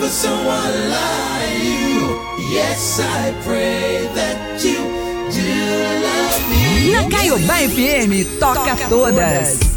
for someone like you. Yes, I pray that you do love me. Na Caiobá FM, toca todas.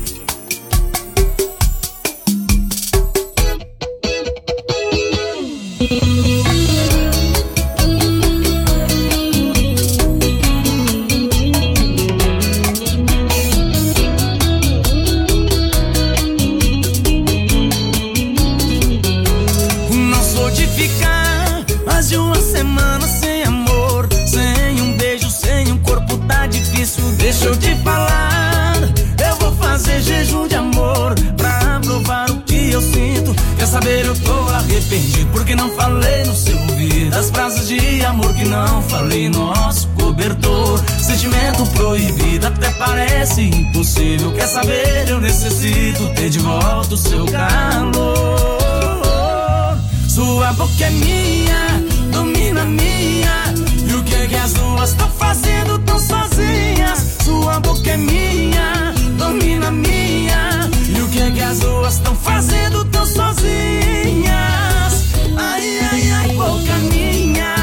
Deixa eu te falar, eu vou fazer jejum de amor pra provar o que eu sinto. Quer saber, eu tô arrependido porque não falei no seu ouvido as frases de amor que não falei no nosso cobertor. Sentimento proibido até parece impossível. Quer saber, eu necessito ter de volta o seu calor. Sua boca é minha, domina minha. E o que é que as duas estão fazendo tão sozinhas? Sua boca é minha, domina minha. E o que é que as duas estão fazendo tão sozinhas? Ai, ai, ai, boca minha.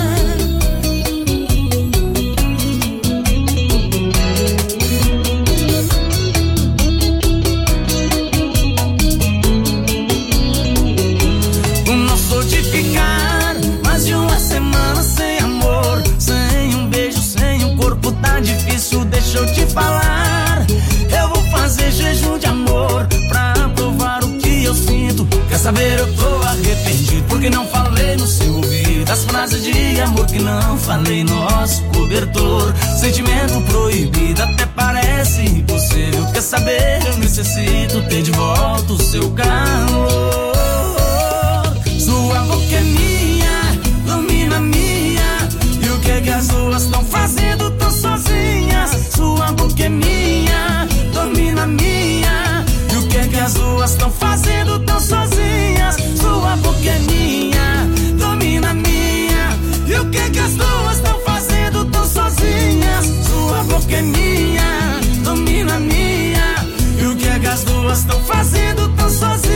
Não sou de ficar mais de uma semana sem amor, sem um beijo, sem um corpo, tá difícil. Deixa eu te falar, eu vou fazer jejum de amor pra provar o que eu sinto. Quer saber, eu tô arrependido porque não falei no seu ouvido as frases de amor que não falei no nosso cobertor. Sentimento proibido até parece impossível. Quer saber, eu necessito ter de volta o seu calor. Sua boca é minha, domina minha. E o que é que as duas estão fazendo tão sozinhas? Sua boca é minha, domina minha. E o que é que as duas estão fazendo tão sozinhas? Sua boca é minha, domina minha. E o que é que as duas estão fazendo tão sozinhas? Sua boca é minha, domina minha. E o que é que as duas estão fazendo tão sozinhas?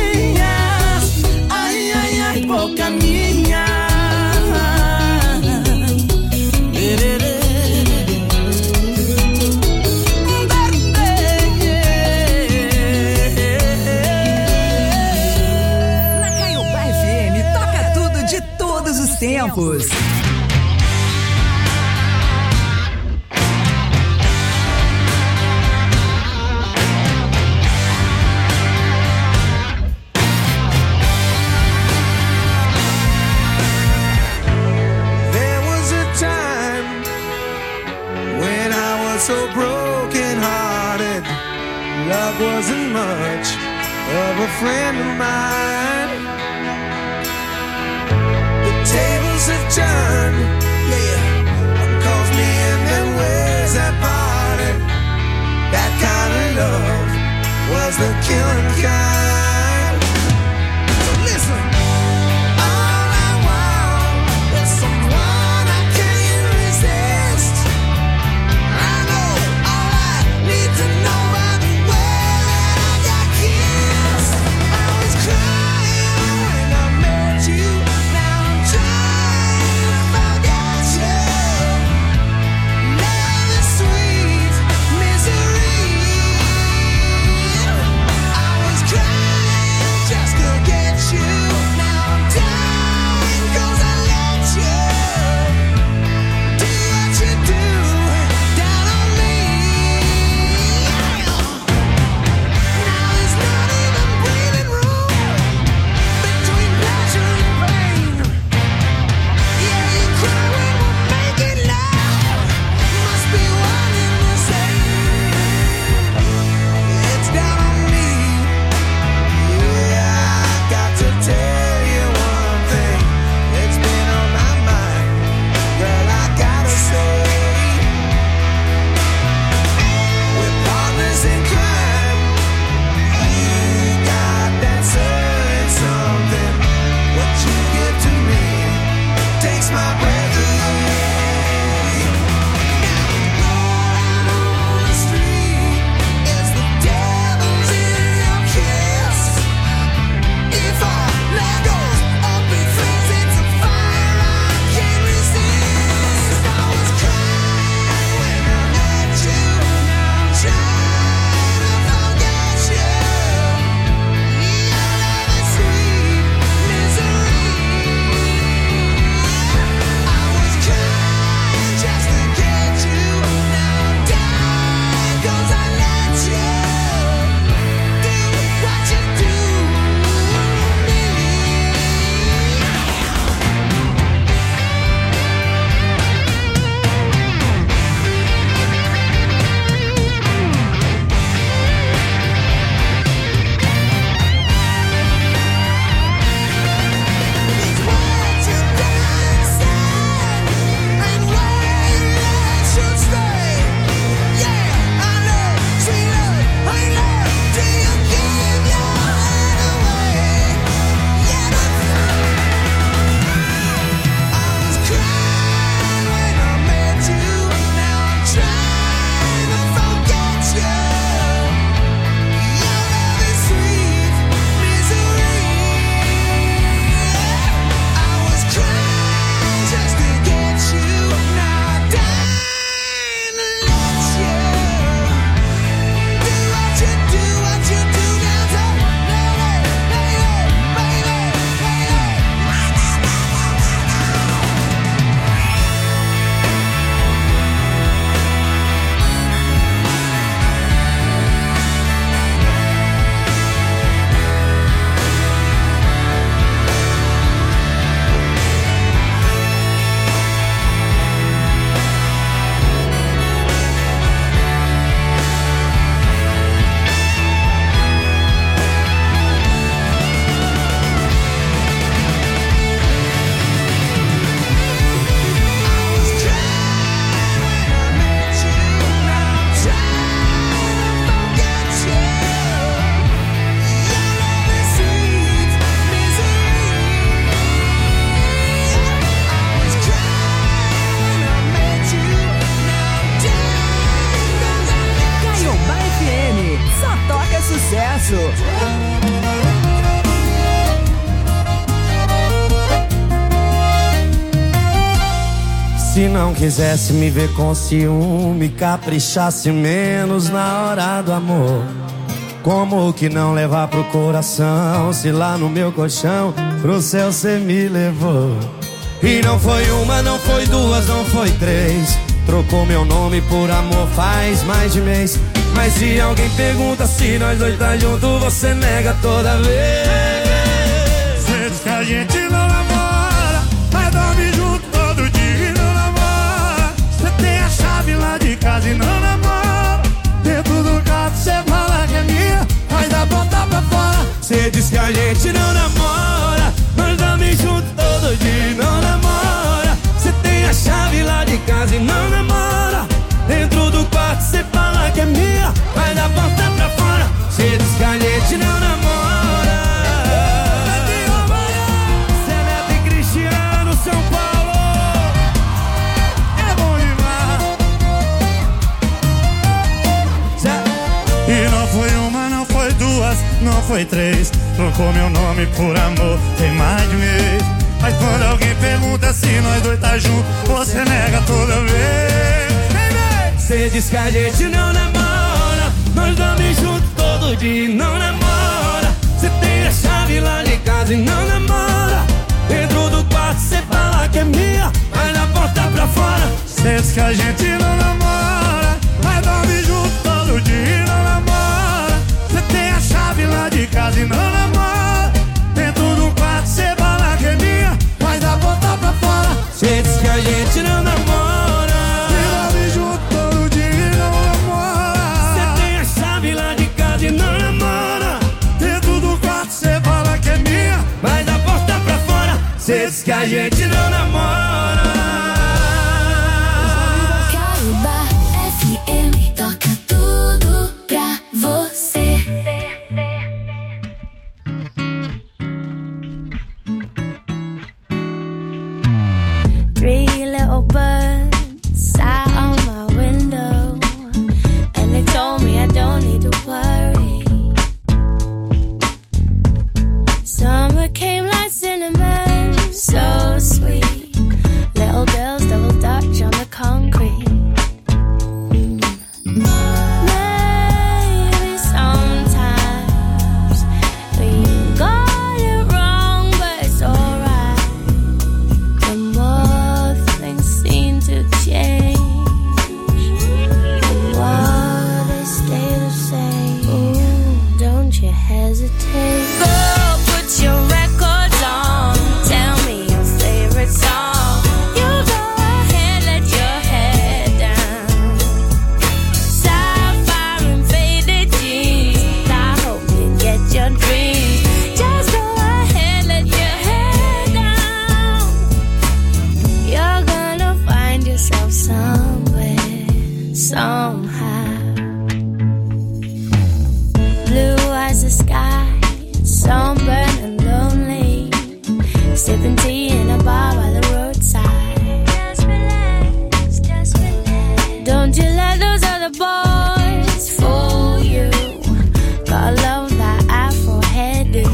Ai, ai, ai, boca minha. Na Caiobá FM, toca tudo de todos os tempos. So broken hearted, love wasn't much of a friend of mine. The tables have turned, yeah. One calls me and then where's that party? That kind of love was the killing kind. So listen. All I want is someone I can't resist. To know by the way that I got kissed. I was crying when I met you. Now I'm trying to forget you. Love is sweet misery. I was crying. Se não quisesse me ver com ciúme, caprichasse menos na hora do amor. Como que não levar pro coração, se lá no meu colchão pro céu cê me levou? E não foi uma, não foi duas, não foi três. Trocou meu nome por amor faz mais de mês. Mas se alguém pergunta se nós dois tá junto, você nega toda vez. Cê diz que a gente não namora, mas dorme junto todo dia e não namora. Cê tem a chave lá de casa e não namora. Dentro do quarto cê fala que é minha, mas da porta pra fora. Cê diz que a gente não namora, mas dorme junto todo dia e não namora. Cê tem a chave lá de casa e não namora. Dentro do quarto cê fala que é minha, mas da porta pra fora. Cê diz que a gente não namora. Cê Neto e Cristiano, São Paulo. É bom demais. E não foi uma, não foi duas, não foi três. Trocou meu nome por amor, tem mais de mês. Mas quando alguém pergunta se nós dois tá junto, você nega toda vez. Cê diz que a gente não namora, nós dormimos juntos todo dia e não namora. Cê tem a chave lá de casa e não namora. Dentro do quarto cê fala que é minha, mas na porta pra fora. Cê diz que a gente não namora, mas dorme junto todo dia e não namora. Cê tem a chave lá de casa e não namora. Dentro do quarto cê fala que é minha, mas da porta pra fora. Cê diz que a gente não namora, e dorme junto todo dia e não namora. cê tem a chave lá de casa e não namora. Dentro do quarto cê fala que é minha, mas da porta pra fora. Cê diz que a gente não namora. Cariba FM toca tudo pra você. Three little birds sat on my window, and they told me I don't need to worry. Summer came like cinnamon, so sweet. Little girls double dutch on the concrete. Maybe sometimes we got it wrong, but it's alright. The more things seem to change, the more they stay the same. Ooh, don't you hesitate. Girl, put your records on. Tell me your favorite song. You go ahead, let your head down. Sapphire and faded jeans. I hope you get your dreams. Just go ahead, let your head down. You're gonna find yourself somewhere, somehow. Blue as the sky, sunburned and lonely, sipping tea in a bar by the roadside. Just relax, just relax. Don't you let those other boys fool you. Gotta love that Afro hairdo.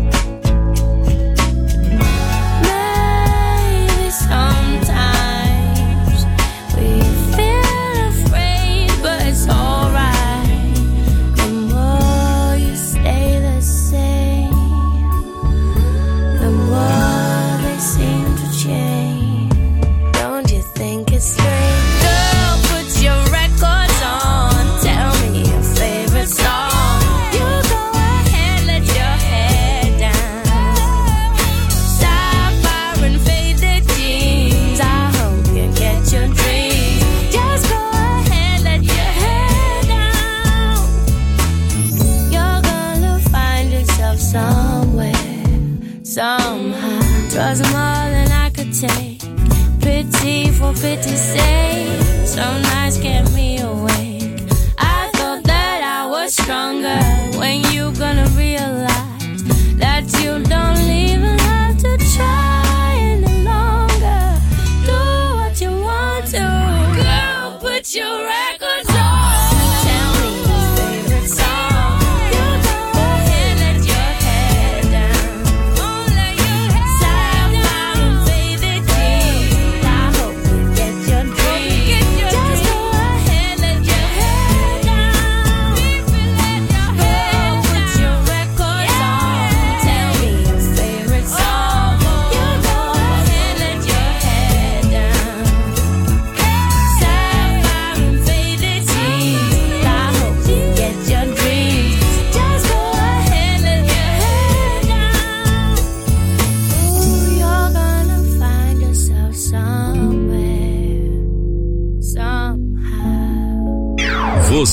Maybe sometimes we feel afraid, but it's alright. The more you stay the same, the more they seem to change. Don't you think it's strange? Girl, put your records on. Tell me your favorite song. You go ahead, let your head down. Sapphire and faded jeans. I hope you get your dreams. Just go ahead, let your head down. You're gonna find yourself somewhere, somehow. 'Twas more than I could take. Pity for pity's sake. Some nights kept me awake. I thought that I was stronger. When you gonna realize that you don't even have to try any longer? Do what you want to. Girl, put your records on. Tell me your favorite song. You go ahead, let your head down. Sapphire and faded jeans. I hope you get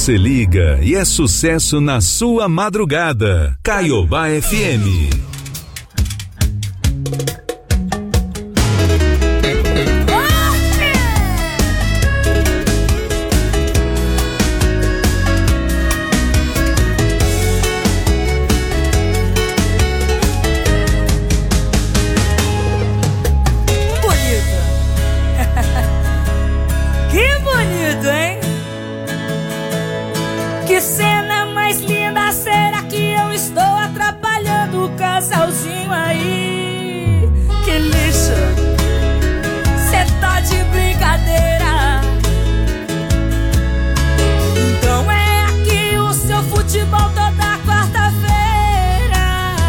Você liga e é sucesso na sua madrugada. Caiobá FM. Casalzinho aí, que lixo, cê tá de brincadeira. Então é aqui o seu futebol toda quarta-feira.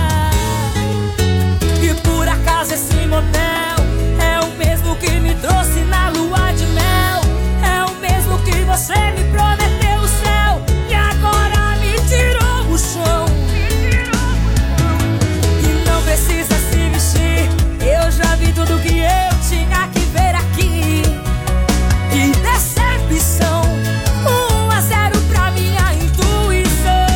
E por acaso esse motel é o mesmo que me trouxe na lua de mel. É o mesmo que você me prometeu o céu e agora me tirou o chão. Precisa se vestir, eu já vi tudo que eu tinha que ver aqui. Que decepção, 1-0 pra minha intuição.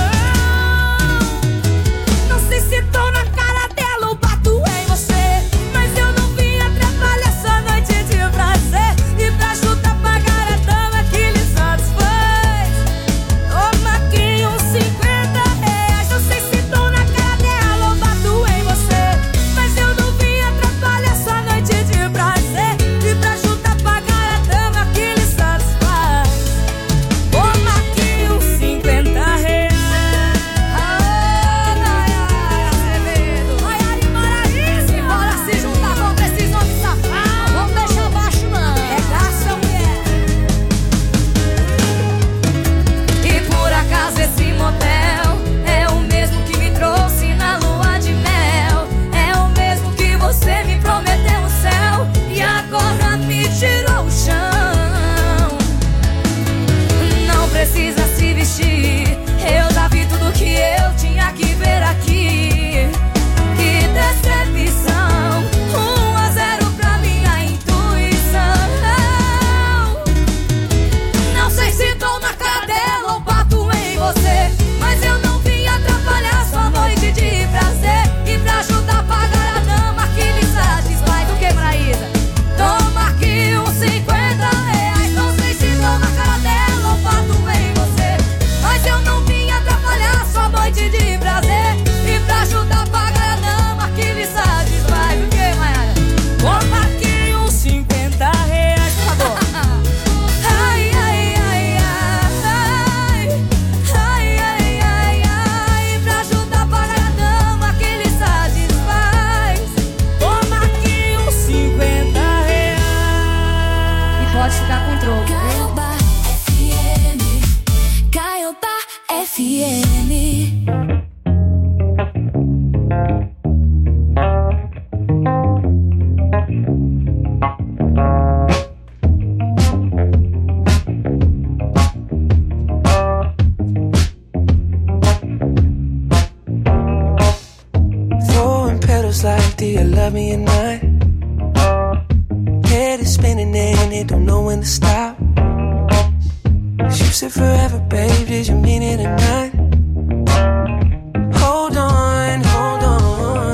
Não sei se tô na cara dela ou bato em você, mas eu não vim atrapalhar sua noite de prazer. E pra ajudar a pagar a dama que lhe satisfaz, toma aqui uns R$50. Não sei se tô na cara dela ou bato em você, mas eu não vim atrapalhar sua noite de prazer. E pra ajudar a pagar a dama que lhe satisfaz, toma aqui uns R$50. Azevedo, Maiara e Maraísa, bora se juntar contra esses homens safados. Vamos deixar baixo não, é graça, mulher. E por acaso esse motel é o mesmo que me trouxe na lua de mel. É o mesmo que você me prometeu o céu e agora me tirou o chão. Não precisa se vestir, eu já vi tudo que eu tinha que ver aqui. Que decepção, 1-0 pra minha intuição. Não sei se tô na cara dela ou bato em você, mas eu não vim atrapalhar sua noite de prazer. E pra ajudar a pagar a dama que lhe satisfaz. O que, Maraísa? Toma aqui uns R$50. Não sei se tô na cara dela ou bato em você, mas eu não vim atrapalhar sua noite de prazer. E pra ajudar a pagar a dama que lhe satisfaz. O que, Maiara? Toma aqui uns R$50, por favor. Ai, ai, ai, ai, ai, ai, ai, ai. Pra ajudar a pagar a dama que lhe satisfaz, toma aqui uns R$50. E pode ficar com troco. Caiobá FM, Caiobá FM. Throwing petals like, do you love me or not? Head is spinning and it don't know when to stop. You said forever, babe, did you mean it or not? Hold on, hold on.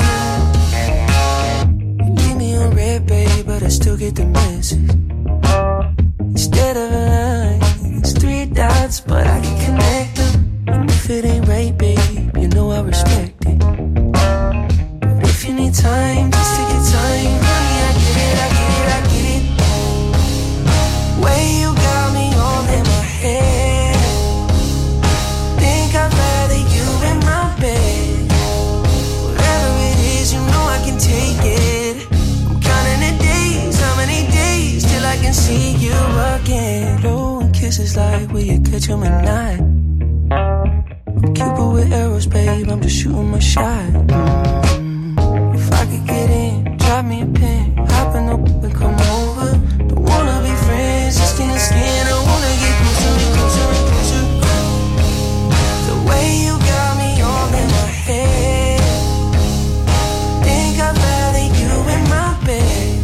You leave me on red, babe, but I still get the message. Instead of a line, it's 3 dots, but I can connect them. And if it ain't right, babe, you know I respect it. But if you need time, just take your time. Honey, I get it, I get it, I get it. Way you got me all in my head. Think I'd rather you in my bed. Whatever it is, you know I can take it. I'm counting the days, how many days till I can see you again. Blowing kisses like, will you catch 'em or not? I'm Cupid with arrows, babe, I'm just shooting my shot. If I could get in, drop me a pin, hop in the whip and come over. Don't wanna be friends, just skin to skin, I wanna get closer and closer and closer. The way you got me all in my head. Think I'd rather you in my bed.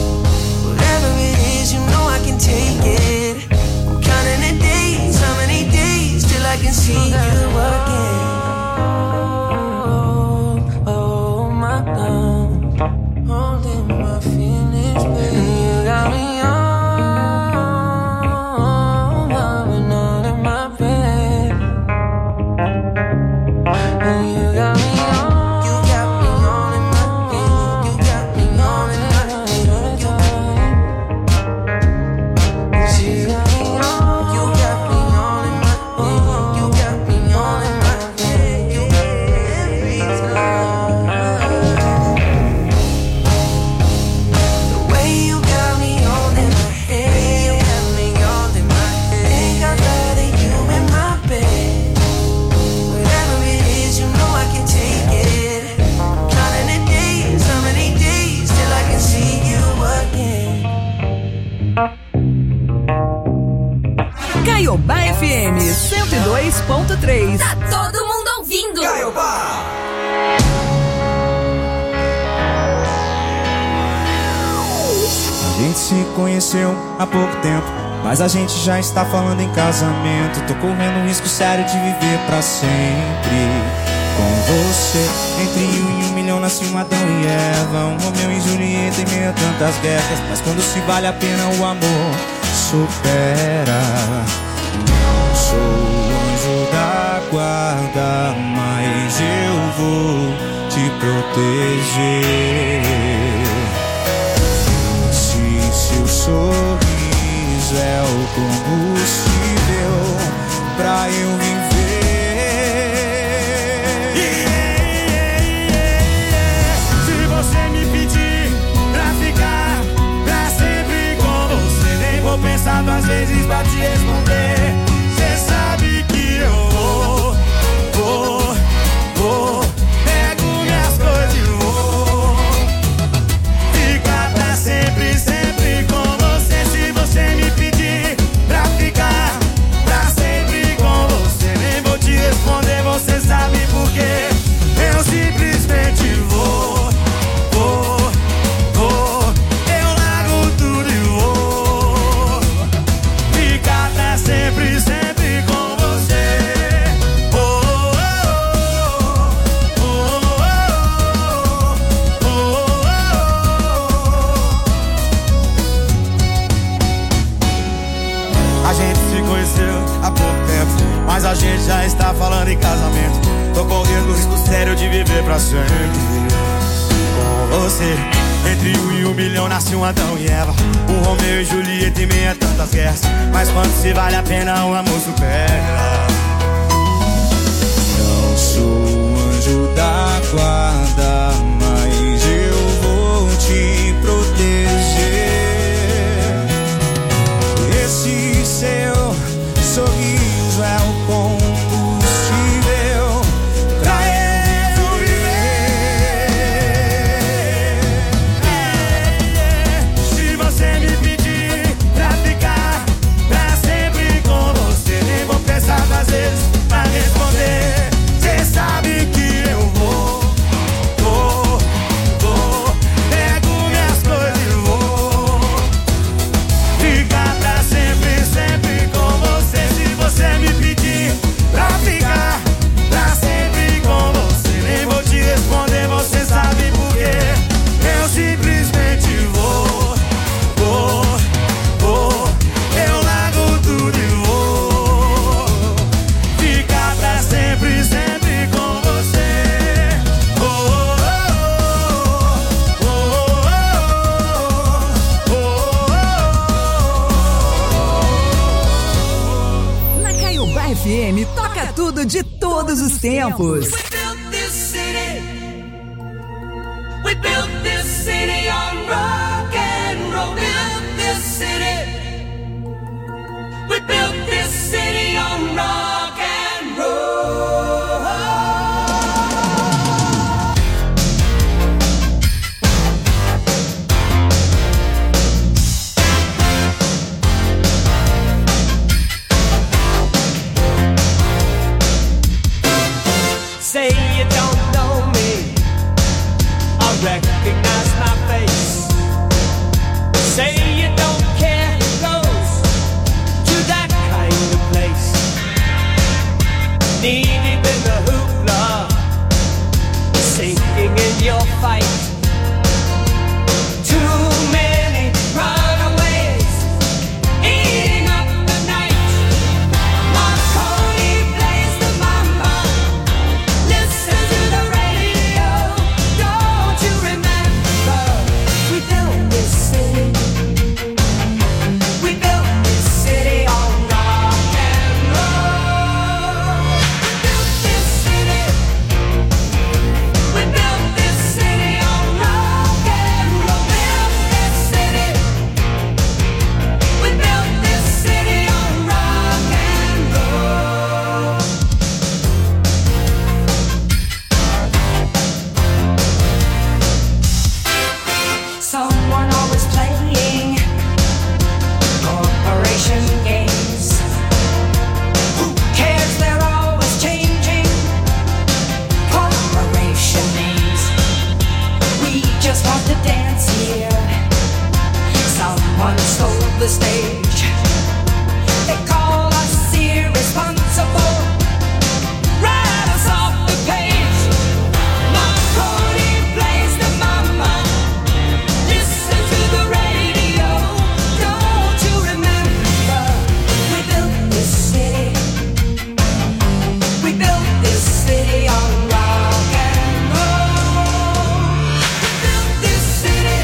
Whatever it is, you know I can take it. I'm counting the days, how many days 103.3. Tá todo mundo ouvindo. Caiobá. A gente se conheceu há pouco tempo, mas a gente já está falando em casamento. Tô correndo um risco sério de viver pra sempre com você. Entre 1 e 1 milhão nasceu Adão e Eva, um Romeu e Julieta em meio a tantas guerras. Mas quando se vale a pena o amor supera. Não sou o anjo da guarda, mas eu vou te proteger. Seu sorriso é o combustível pra eu viver. Se você me pedir pra ficar pra sempre com você, nem vou pensar 2 vezes pra te responder. Cê sabe que eu vou. Pego minhas coisas e vou ficar pra sempre, sempre com você. Se você me pedir pra ficar pra sempre com você, nem vou te responder, você sabe por quê. Eu simplesmente vou. Eu largo tudo e vou ficar pra sempre, sempre com você. A gente se conheceu há pouco tempo, mas a gente já está falando em casamento. Tô correndo o risco sério de viver pra sempre com você. Entre 1 e 1 milhão nasceu Adão e Eva, um Romeu e Julieta em meio a tantas guerras. Mas quando se vale a pena o amor supera. Não sou o anjo da guarda, mas eu vou te proteger. Esse seu sorriso é o combustível pra eu viver. Se você me pedir pra ficar pra sempre com você, nem vou pensar 2 vezes pra responder. Cê sabe que eu vou. Pego minhas coisas e vou ficar pra sempre, sempre com você. Se você me pedir pra ficar pra sempre com você, nem vou te responder, você sabe por quê. Eu simplesmente vou. Eu largo tudo e vou ficar pra sempre, sempre com você. Na Caiobá FM toca tudo de todos os tempos. We built this city on rock and roll. Built this city. We built this city on rock and roll. Say you don't know me, I recognize my face. Say you don't care who goes to that kind of place. Knee deep in the hoopla, sinking in your fight. Too many runaways eating up the night. Marconi plays the mambo. Listen to the radio. Don't you remember? the stage. They call us irresponsible, write us off the page. Marconi plays the mama, listen to the radio. Don't you remember, we built this city. We built this city on rock and roll. We built this city.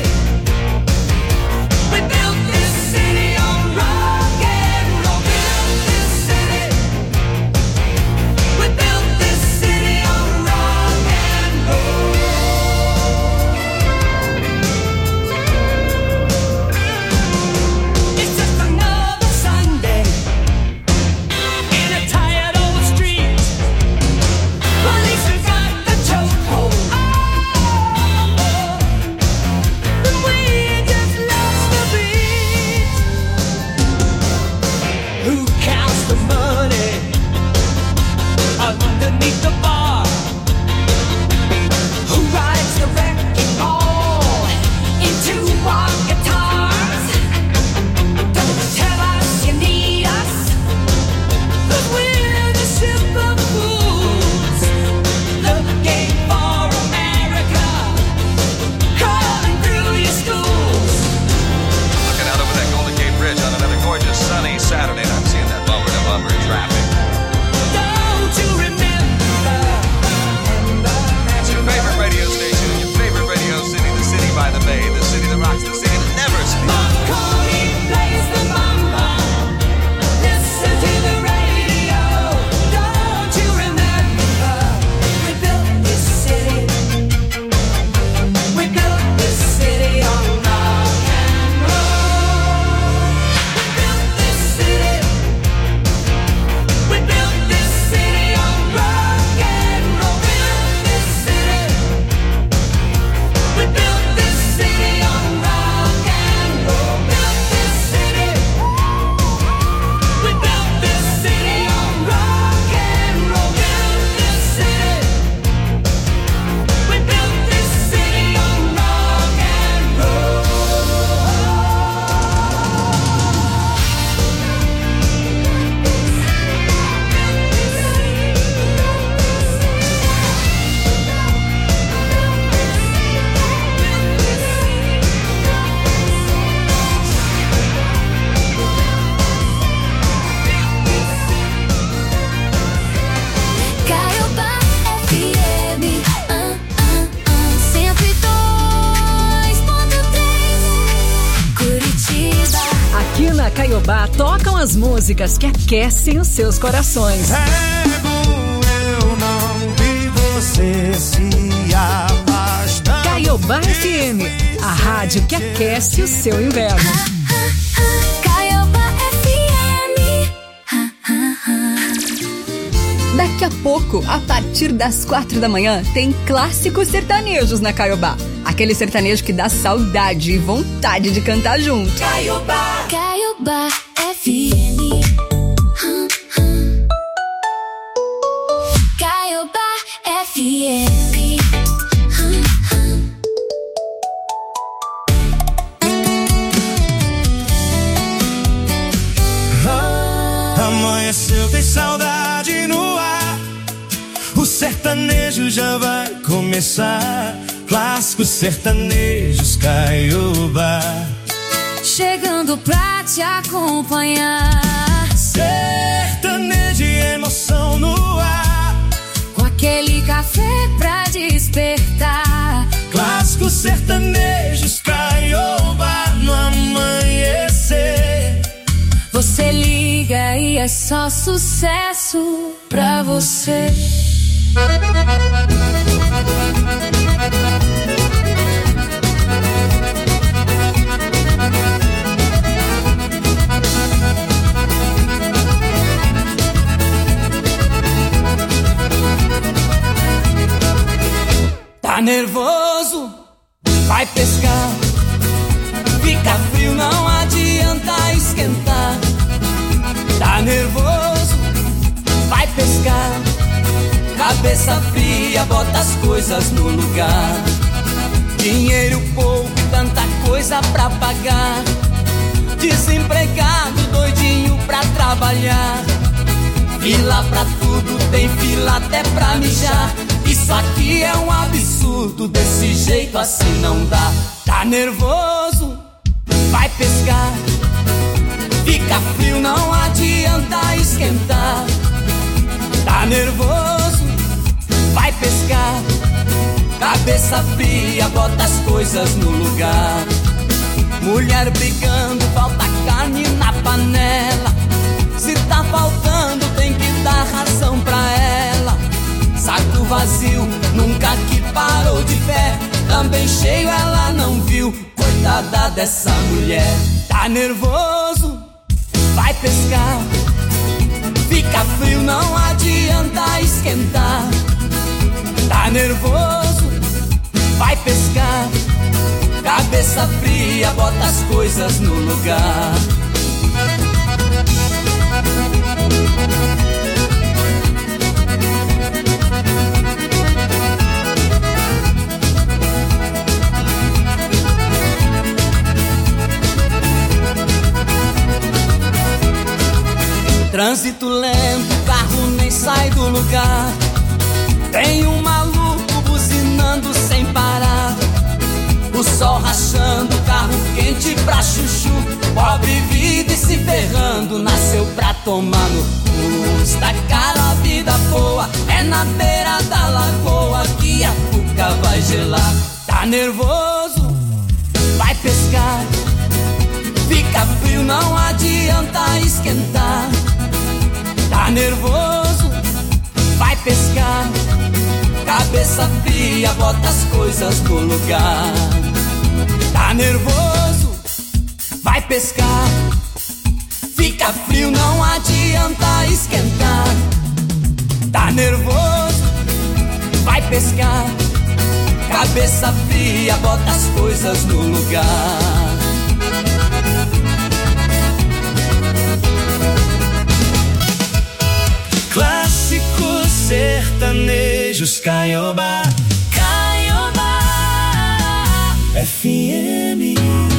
We built this city on rock and roll. Built this city. We built this city on rock and roll. It's just another Sunday in a tired old street. Police have got the chokehold. And we just lost the beat. Who counts the money underneath the bar? Who rides the wrecking ball into our guitars? Don't tell us you need us, 'cause we're the ship of fools, looking for America, crawling through your schools. Looking out over that Golden Gate Bridge on another gorgeous sunny Saturday, and I'm seeing that bumper to bumper traffic. Don't you remember? It's your favorite radio station, your favorite radio city, the city by the bay, the city that rocks, the city that never sleeps. Marconi plays the mama, listen to the radio. Don't you remember? We built this city. We built this city on rock and roll. We built this city. We built this city on rock and roll. Built this city. We built this city on rock and roll. Built this city. We built this city on rock and roll. Built this city. We built this city on rock and roll. Caiobá FM, 102.3, Curitiba. Aqui na Caiobá tocam as músicas que aquecem os seus corações. É bom eu não vi você se afastar. Caiobá FM, a rádio que aquece o seu inverno. Caiobá FM. Daqui a pouco, a partir das 4 da manhã, tem clássicos sertanejos na Caiobá. Aquele sertanejo que dá saudade e vontade de cantar junto. Caiobá. Caiobá FM. Caiobá FM. Amanheceu, tem saudade no ar. O sertanejo já vai começar. Clássicos sertanejos, Caiobá. Chegando pra te acompanhar. Sertanejo e emoção no ar. Com aquele café pra despertar. Clássicos sertanejos, Caiobá no amanhecer. Você liga e é só sucesso pra você. Tá nervoso? Vai pescar. Fica frio, não adianta esquentar. Tá nervoso? Vai pescar. Cabeça fria, bota as coisas no lugar. Dinheiro pouco, tanta coisa pra pagar. Desempregado, doidinho pra trabalhar. Fila pra tudo, tem fila até pra mijar. Isso aqui é um absurdo, desse jeito assim não dá. Tá nervoso? Vai pescar. Fica frio, não adianta esquentar. Tá nervoso? Vai pescar. Cabeça fria, bota as coisas no lugar. Mulher brigando, falta carne na panela. Se tá faltando, tem que dar razão pra ela. Saco vazio, nunca que parou de pé. Também cheio, ela não viu. Coitada dessa mulher. Tá nervoso? Vai pescar. Fica frio, não adianta esquentar. Tá nervoso? Vai pescar. Cabeça fria, bota as coisas no lugar. Trânsito lento, carro nem sai do lugar. Tem um maluco buzinando sem parar. O sol rachando, carro quente pra chuchu. Pobre vida e se ferrando, nasceu pra tomar no cu. Está caro a vida boa, é na beira da lagoa que a cuca vai gelar. Tá nervoso? Vai pescar. Fica frio, não adianta esquentar. Tá nervoso? Vai pescar. Cabeça fria, bota as coisas no lugar. Tá nervoso? Vai pescar. Fica frio, não adianta esquentar. Tá nervoso? Vai pescar. Cabeça fria, bota as coisas no lugar. Clássicos sertanejos Caiobá. Caiobá FM.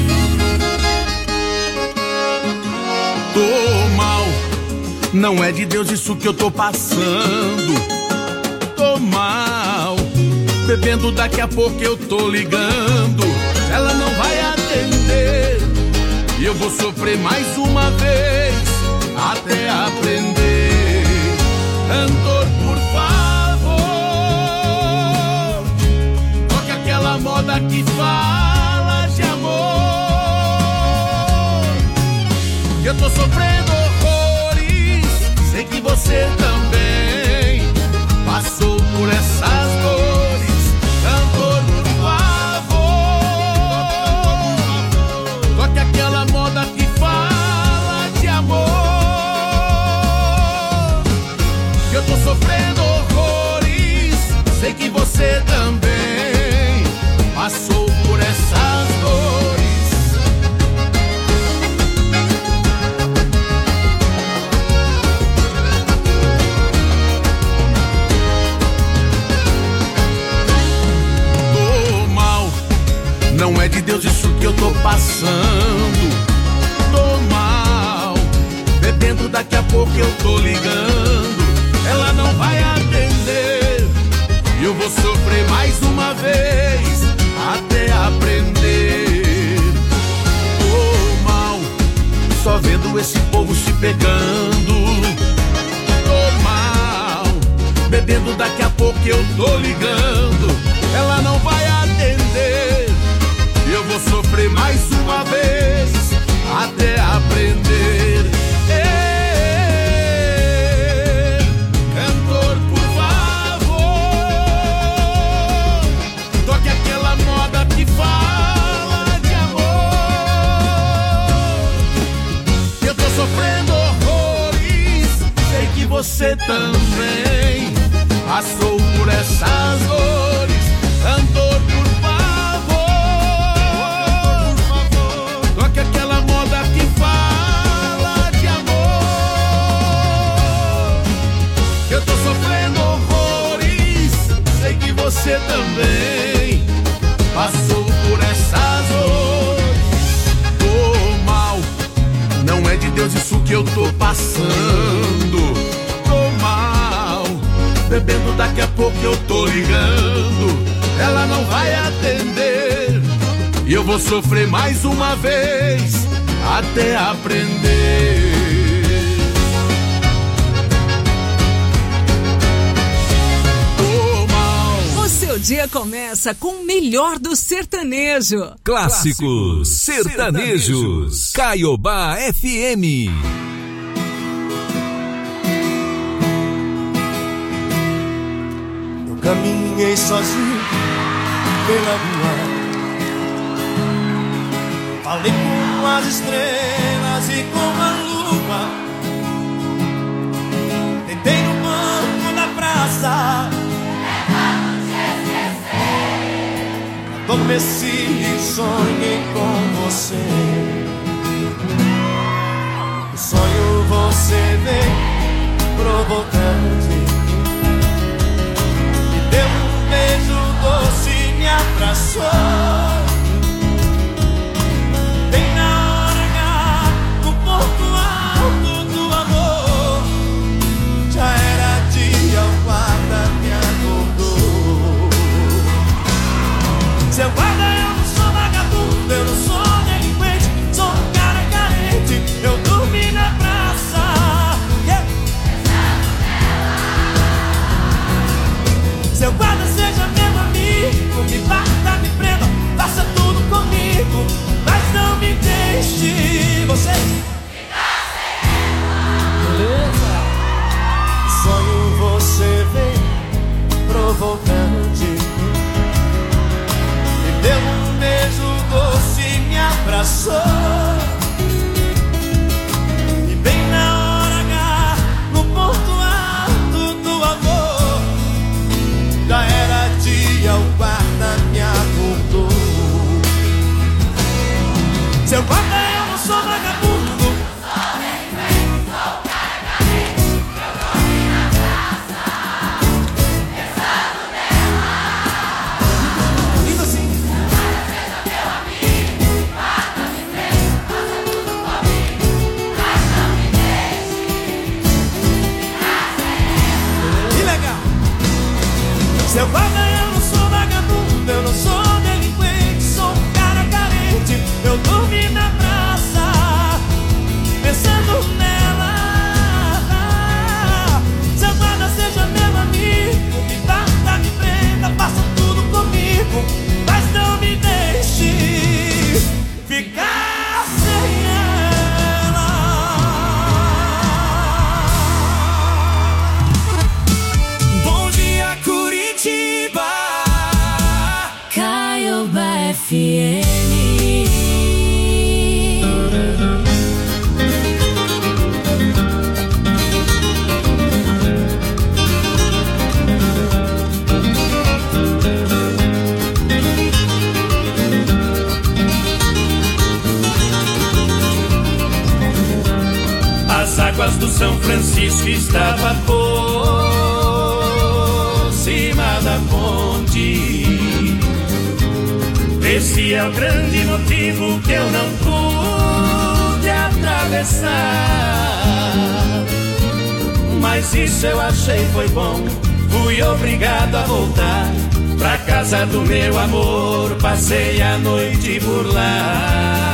Tô mal, não é de Deus isso que eu tô passando. Tô mal, bebendo, daqui a pouco eu tô ligando. Ela não vai atender e eu vou sofrer mais uma vez até aprender. Cantor, por favor, toque aquela moda que fala de amor. Eu tô sofrendo horrores, sei que você também passou por essas dores. Cantor, por favor, toque aquela moda que fala de amor. Eu tô sofrendo horrores, sei que você também passou por essas dores. Tô mal, não é de Deus isso que eu tô passando. Tô mal, bebendo, daqui a pouco eu tô ligando. Ela não vai atender e eu vou sofrer mais uma vez até aprender. Tô mal, só vendo esse povo se pegando. Tô mal, bebendo, daqui a pouco eu tô ligando. Ela não vai atender e eu vou sofrer mais uma vez até aprender. Fala de amor. Eu tô sofrendo horrores, sei que você também passou por essas dores. Cantor, por favor, toque aquela moda que fala de amor. Eu tô sofrendo horrores, sei que você também passou por essas dores. Tô mal, Deus, isso que eu tô passando. Tô mal, bebendo, daqui a pouco eu tô ligando. Ela não vai atender e eu vou sofrer mais uma vez até aprender. O seu dia começa com o melhor do sertanejo. Clássicos sertanejos. Caiobá FM. Eu caminhei sozinho pela rua, falei com as estrelas e com a lua, deitei no banco da praça, adormeci e sonhei com você. O sonho você vem provocante, me deu um beijo doce e me abraçou. Bem na hora H, no ponto alto do amor, já era dia, o guarda me acordou. Seu guarda, eu não sou vagabundo, eu não sou delinquente, sou um cara carente, eu dormi na praça. Yeah. Seu guarda, seja meu amigo, me bata, me prenda, faça tudo comigo, mas não me deixe você ficar sem ela. Beleza? Sonho você vem provocante, me deu um beijo doce e me abraçou. E bem na hora H, no ponto alto do amor, já era dia, o guarda me acordou. Seu guarda, eu não sou vagabundo, sou delinquente, sou cara carente, eu dormi na praça, pensando nela. Lindo assim. Seja meu amigo, bata-me preso, faça tudo comigo, mas não me deixe ficar sem ela. Que legal! Seu guarda, eu não sou vagabundo, eu não sou delinquente, sou um cara carente, eu dormi na praça, pensando nela. Seu guarda, seja meu amigo, me bata, me prenda, faça tudo comigo, mas não me deixe ficar sem ela. Bom dia, Curitiba. Caiobá FM. As águas do São Francisco estavam por cima da ponte. Esse é o grande motivo que eu não pude atravessar. Mas isso eu achei foi bom, fui obrigado a voltar pra casa do meu amor, passei a noite por lá.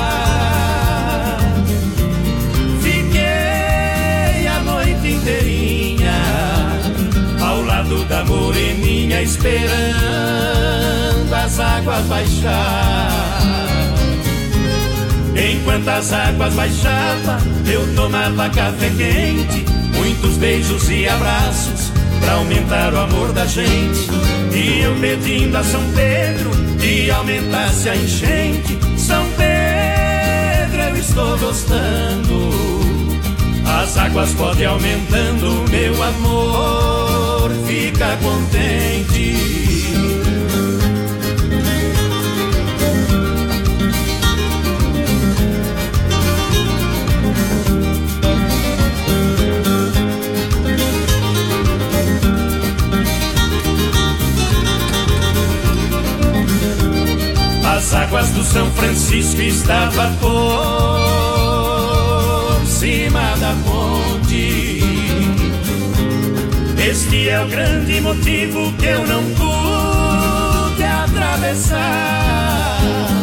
Inteirinha ao lado da moreninha, esperando as águas baixar. Enquanto as águas baixavam, eu tomava café quente, muitos beijos e abraços pra aumentar o amor da gente. E eu pedindo a São Pedro que aumentasse a enchente. São Pedro, eu estou gostando, as águas podem aumentando, meu amor fica contente. As águas do São Francisco estavam por cima da ponte. Este é o grande motivo que eu não pude atravessar.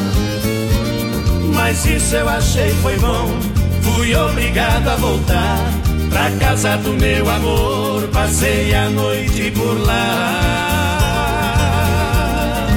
Mas isso eu achei foi bom, fui obrigado a voltar pra casa do meu amor, passei a noite por lá.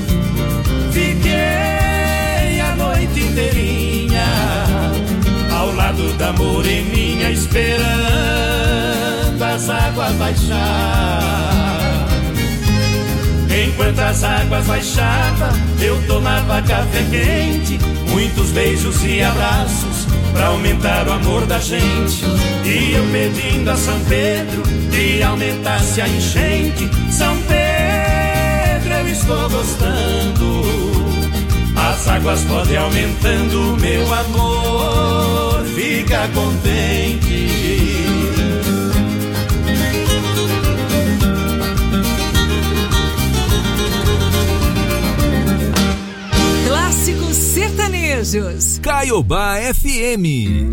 Fiquei a noite inteirinha ao lado da moreninha, esperando as águas baixar. Enquanto as águas baixavam, eu tomava café quente, muitos beijos e abraços pra aumentar o amor da gente. E eu pedindo a São Pedro que aumentasse a enchente. São Pedro, eu estou gostando, as águas podem aumentando, meu amor fica contente. Clássicos sertanejos. Caiobá FM.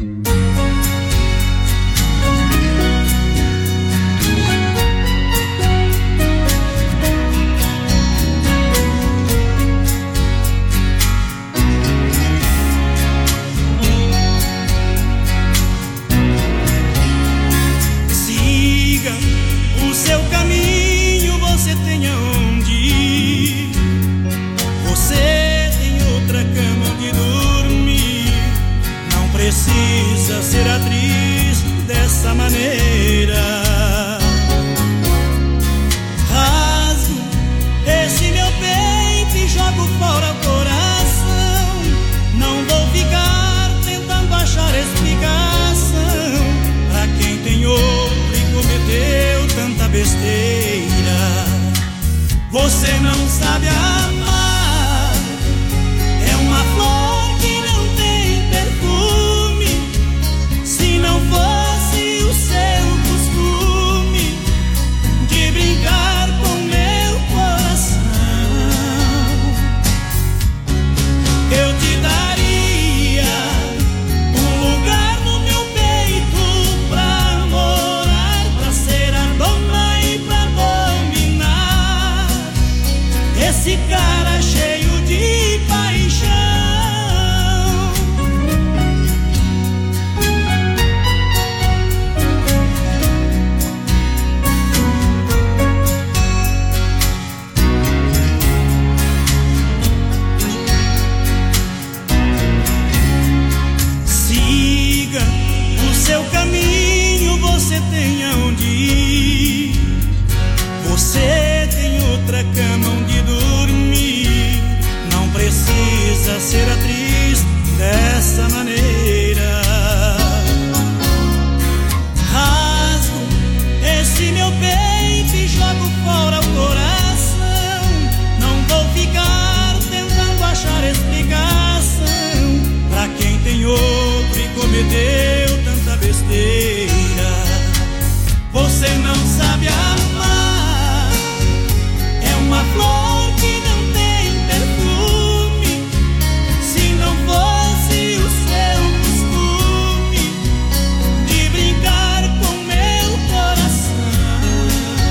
Seu caminho, você tem aonde ir. Você tem outra cama onde dormir. Não precisa ser atriz dessa maneira. Rasgo esse meu peito e jogo fora o coração. Não vou ficar tentando achar explicação pra quem tem outro e cometeu tanta besteira. Você não sabe amar, é uma flor que não tem perfume. Se não fosse o seu costume de brincar com meu coração, eu te daria um lugar no meu peito pra morar, pra ser a dona e pra dominar esse cara cheio de paixão. Siga o seu caminho, você tem aonde ir. Você tem outra cama onde dormir. Não precisa ser atriz dessa maneira. Rasgo esse meu peito e jogo fora o coração. Não vou ficar tentando achar explicação pra quem tem outro e cometeu tanta besteira. Você não sabe amar, é uma flor que não tem perfume. Se não fosse o seu costume de brincar com meu coração,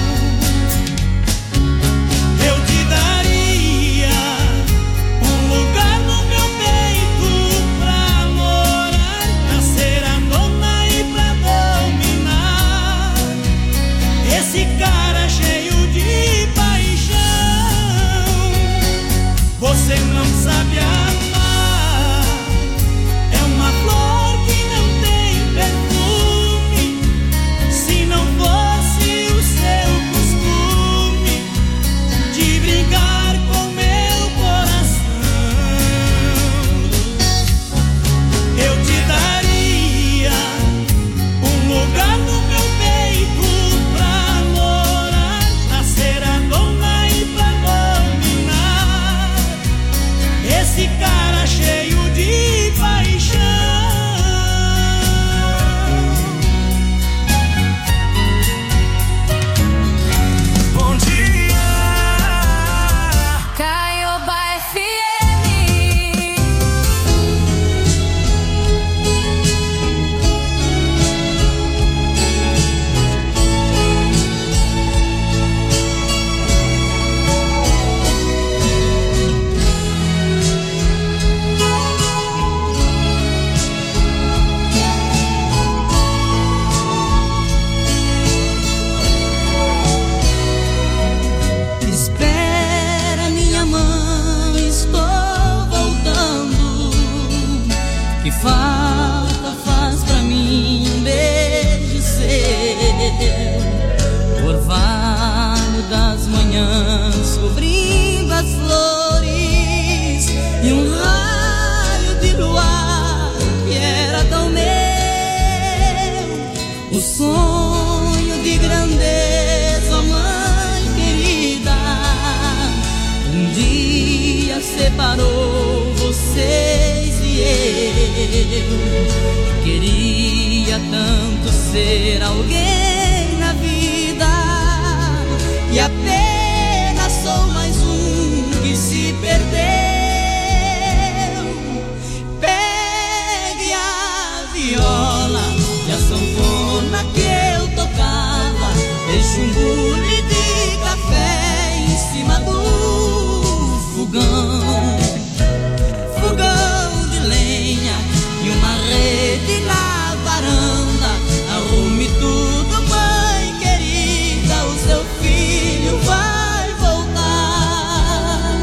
eu te daria um lugar no meu peito pra morar, pra ser a dona e pra dominar esse cara cheio de paixão. Você não sabe amar, é uma flor que não tem perfume. Se não fosse o seu costume de brincar com meu coração, eu te daria um lugar no meu peito pra morar, pra ser a dona e pra dominar esse separou vocês e eu. Queria tanto ser alguém na vida e apenas sou mais um que se perdeu. Pegue a viola e a sanfona que eu tocava, deixe um bule de café em cima do fogão, fogão de lenha e uma rede na varanda. Arrume tudo, mãe querida, o seu filho vai voltar.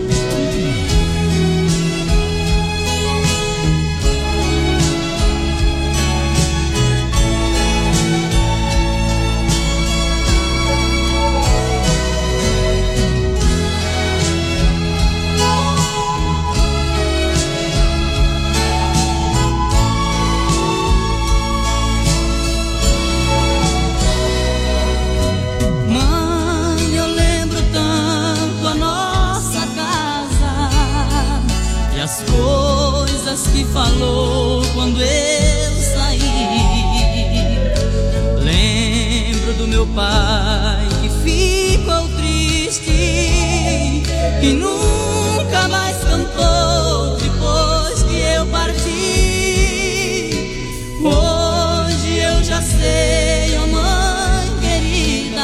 Coisas que falou quando eu saí. Lembro do meu pai que ficou triste e nunca mais cantou depois que eu parti. Hoje eu já sei, oh mãe querida,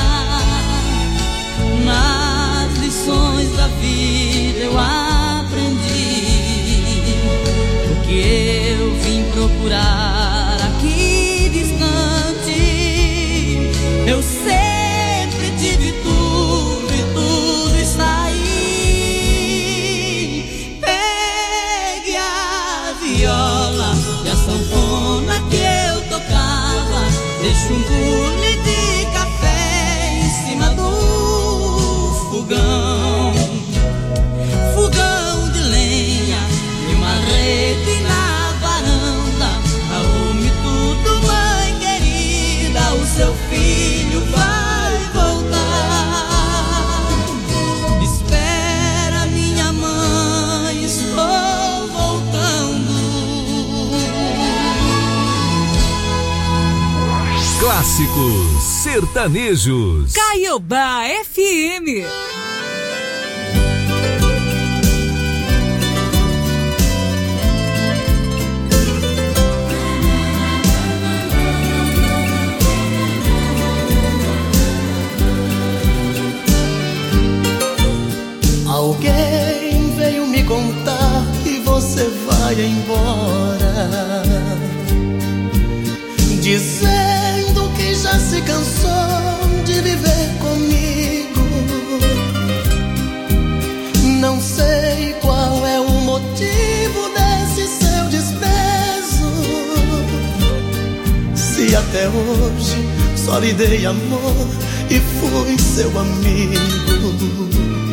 nas lições da vida eu que eu vim procurar aqui distante. Eu sempre tive tudo e tudo está aí. Pegue a viola e a sanfona que eu tocava, deixe um bule de café em cima do fogão, fogão de lenha e uma rede na varanda. Arrume tudo, mãe querida, o seu filho vai voltar. Espera, minha mãe, estou voltando. Clássicos sertanejos. Caiobá FM. Alguém veio me contar que você vai embora, dizendo que já se cansou de viver comigo. Não sei qual é o motivo desse seu desprezo, se até hoje só lhe dei amor e fui seu amigo.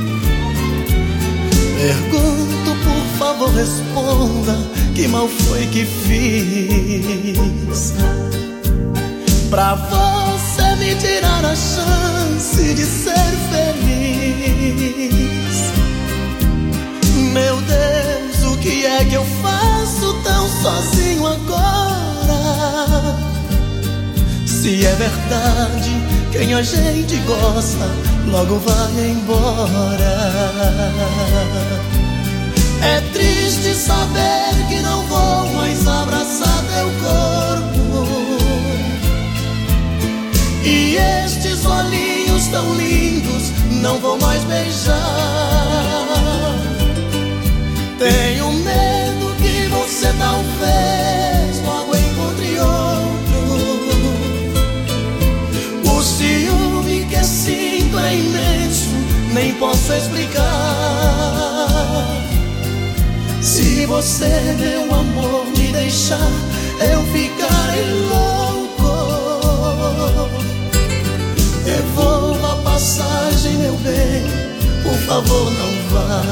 Pergunto, por favor, responda, que mal foi que fiz pra você me tirar a chance de ser feliz? Meu Deus, o que é que eu faço tão sozinho agora? Se é verdade, quem a gente gosta logo vai embora. É triste saber que não vou mais abraçar teu corpo, e estes olhinhos tão lindos não vou mais beijar. Tenho medo que você talvez logo encontre outro. O ciúme que sinto é imenso, nem posso explicar. Se você, meu amor, me deixar, eu ficarei louco. Devolva a passagem, meu bem, por favor, não vá.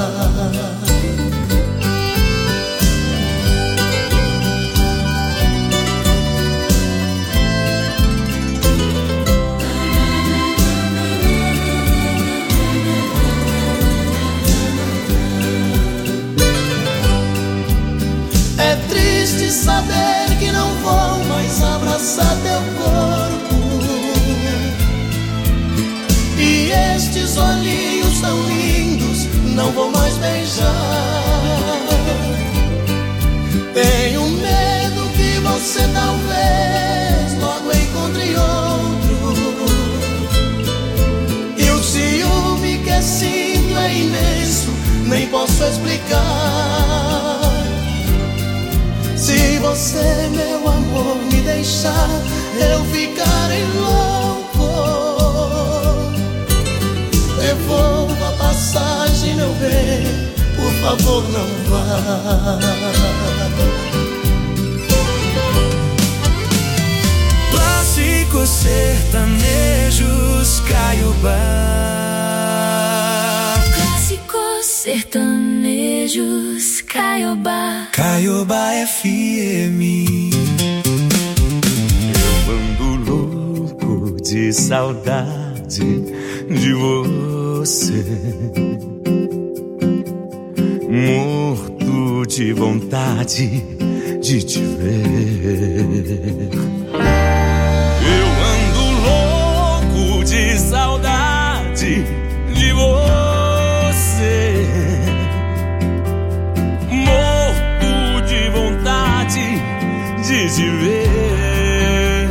nem posso explicar. Se você, meu amor, me deixar, eu ficarei louco. Devolva a passagem, meu bem, por favor, não vá. Clássicos sertanejos Caiobá. Clássicos sertanejos Caiobá. Caiobá FM. Eu ando louco de saudade de você, morto de vontade de te ver. Eu ando louco de saudade de você, morto de vontade de te ver.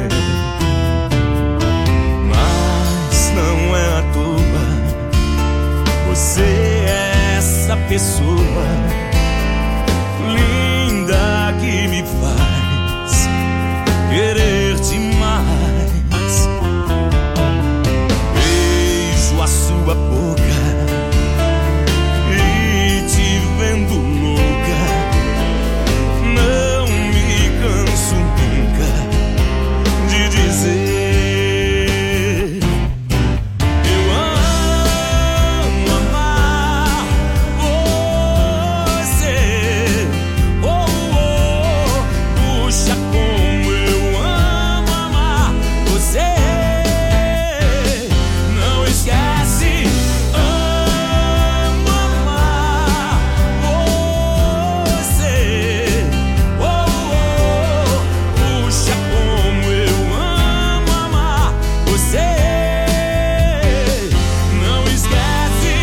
Mas não é à toa, você é essa pessoa linda que me faz querer-te mais. Beijo a sua boca e te vendo louca, não me canso nunca de dizer. Eu amo amar você. Oh, oh, puxa como eu amo amar você. Não esquece, amo amar você. Oh, oh, puxa como eu amo amar você. Não esquece.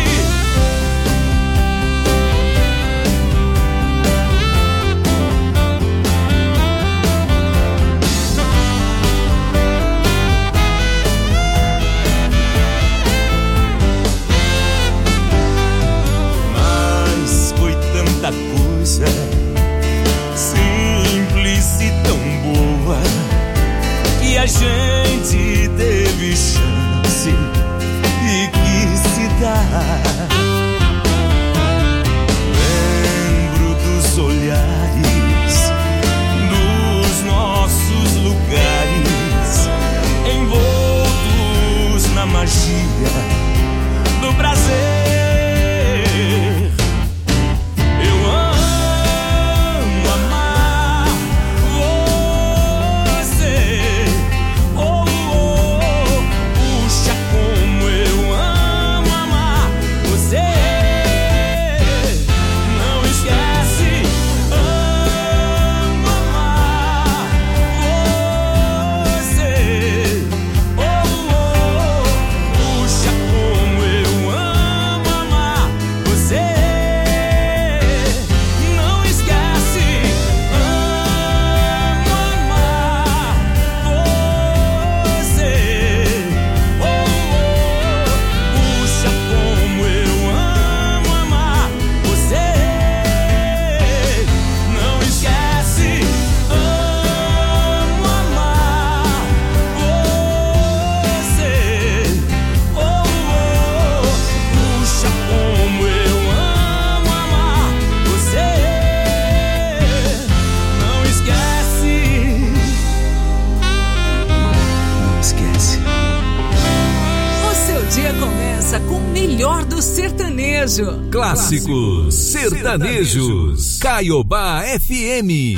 Mas foi tanta coisa simples e tão boa que a gente teve chance e quis se dar. Lembro dos olhares, dos nossos lugares, envoltos na magia do prazer. Eu amo amar você. Oh, oh, puxa como eu amo amar você. Não esquece, amo amar você. Oh, oh, puxa como eu amo amar você. Não esquece, amo amar você. Oh, oh, puxa como eu amo amar você. Não esquece, amo amar você. Oh, oh, puxa como eu amo amar você. Não esquece. Não esquece. O seu dia começa com o melhor do sertanejo. Clássicos sertanejos. Caiobá FM.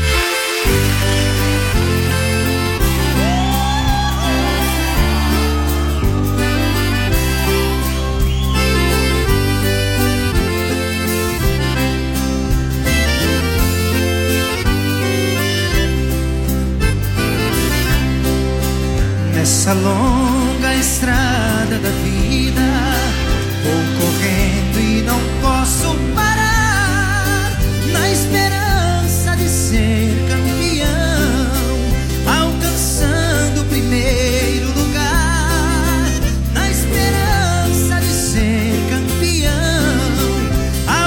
Nessa longa estrada da vida, vou correndo e não posso parar, na esperança de ser campeão, alcançando o primeiro lugar, na esperança de ser campeão,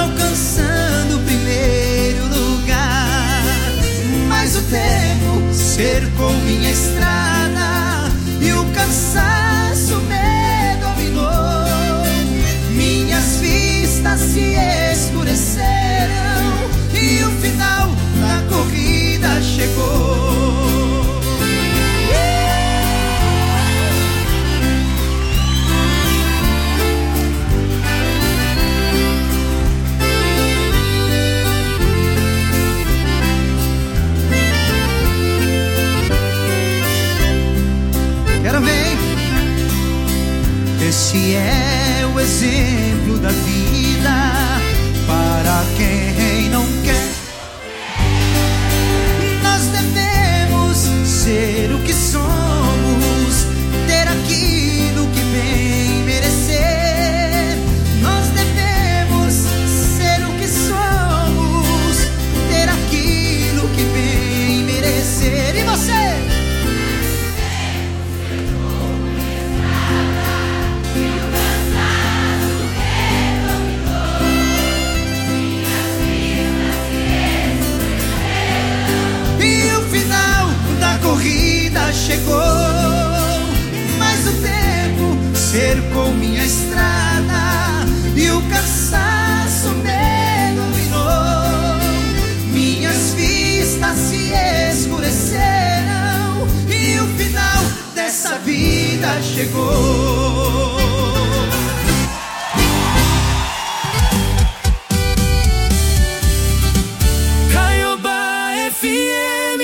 já chegou. Caiobá FM.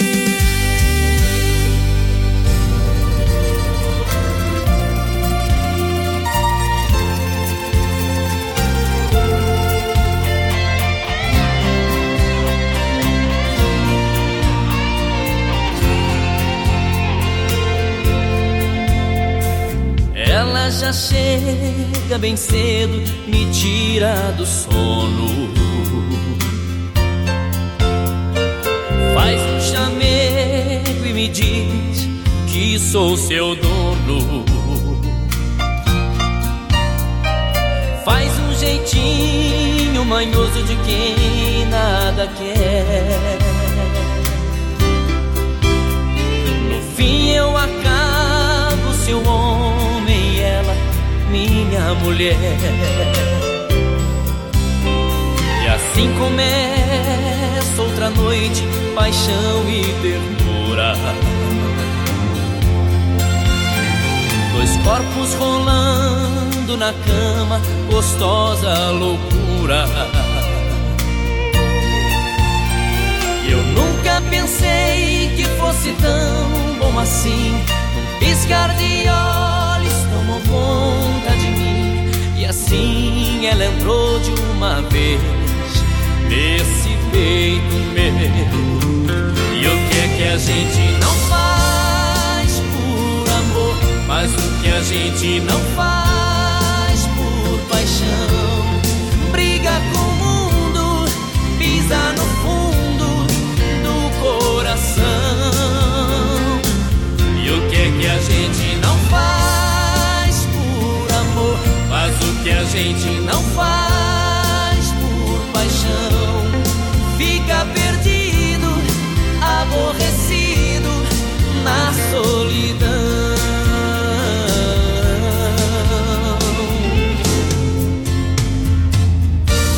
Ela já chega bem cedo, me tira do sono. Faz um chamego e me diz que sou seu dono. Faz um jeitinho manhoso de quem nada quer. No fim eu acabo seu homem e ela minha mulher. E assim começa outra noite, paixão e ternura. Dois corpos rolando na cama, gostosa loucura. Eu nunca pensei que fosse tão bom assim. Num piscar de olhos tomou conta de mim. E assim ela entrou de uma vez nesse peito meu. E o que é que a gente não faz por amor? Mas o que a gente não faz por paixão? Briga com o mundo, pisa no fundo do coração. E o que é que a gente não faz por amor? Mas o que a gente